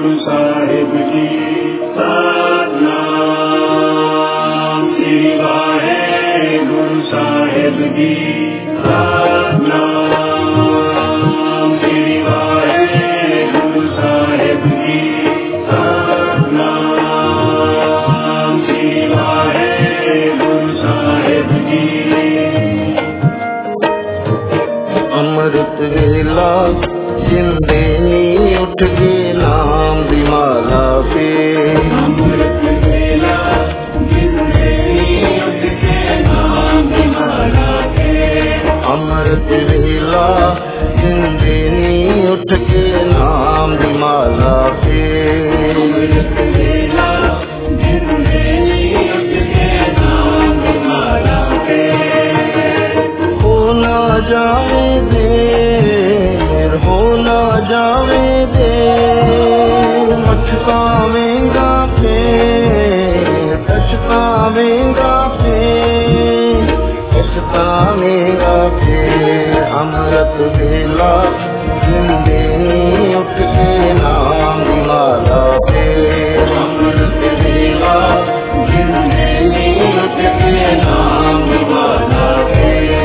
गुरु साहिब जी सतनाम श्री वाहेगुरु साहिब जी सतनाम श्री वाहेगुरु साहिब जी सतनाम श्री वाहेगुरु साहिब जी। अमृत वेला जिंदे नी उठ के नाम दी माला पे। अमृत वेला जिंदे नी उठ के नाम दी माला पे। अमृत वेला जिंदे नी उठ के नाम दी माला पे। अमृत वेला जिंदे नी उठ के नाम दी माला पे। हो ना जावे देर, हो ना जावे देर, पछतावेगा फिर, पछतावेगा फिर, पछतावेगा फिर। अमृत वेला जिंदे नी उठ के नाम दी माला पे। अमृत वेला जिंदे नी उठ के नाम दी माला पे।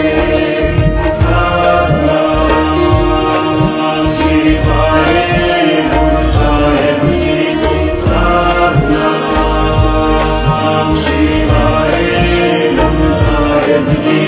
सतनाम श्री वाहेगुरु साहिब जी सतनाम श्री वाहेगुरु साहिब जी।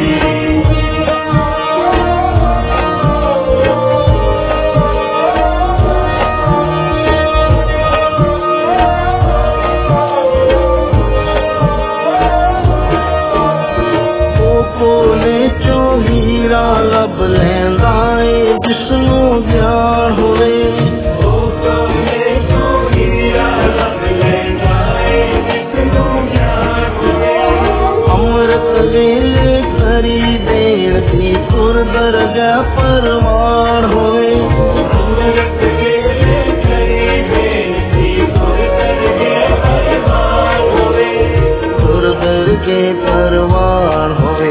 कोले चो हीरा लब लैंदा ए जिसनू प्यार होवे। कोले चो हीरा लब लैंदा ए जिसनू प्यार होवे। अमृत वेले करी देर दी तुर दरजा परवान होवे। अमृत वेले करी देर दी तुर दरजा परवान होवे। तुर दर के परवान होवे।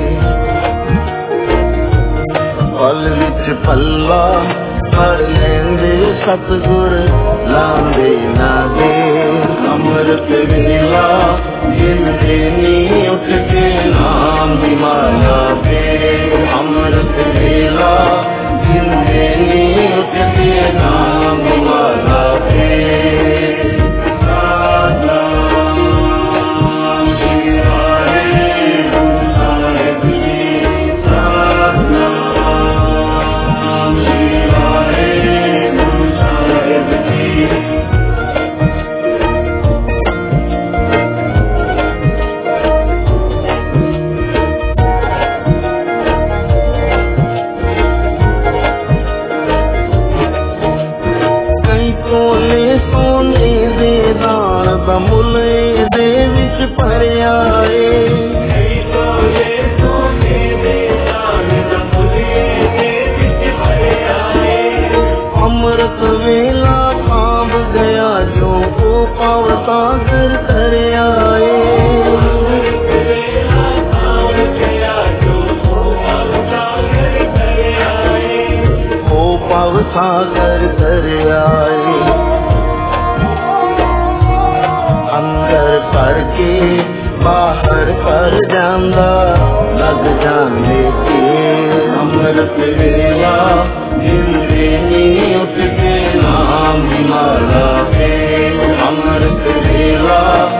पल विच पल्ला भर लेंदे सतगुर लांदे ना दे। अमृत वेला जिंदे नी उठ के नाम दी माला पे। अमृत वेला जिंदे नी उठ के नाम दी माला पे। सतनाम श्री वाहेगुरु साहिब जी सतनाम श्री वाहेगुरु साहिब जी। कई कोले सोने दे दान दा मुल दे विच भरिया ए। कई कोले सोने दे दान दा मुल दे विच भरिया ए। अमृत वेला कांब गया जो ओ पावता कर करया ए। अमृत वेला कांब गया जो ओ पावता कर करया ए। ओ पावता कर करया ए। अंदर भर के बाहर कर जांदा लग जांदे के। अमृत वेला जिंदे नी उठ के नाम दी माला पे। अमृत वेला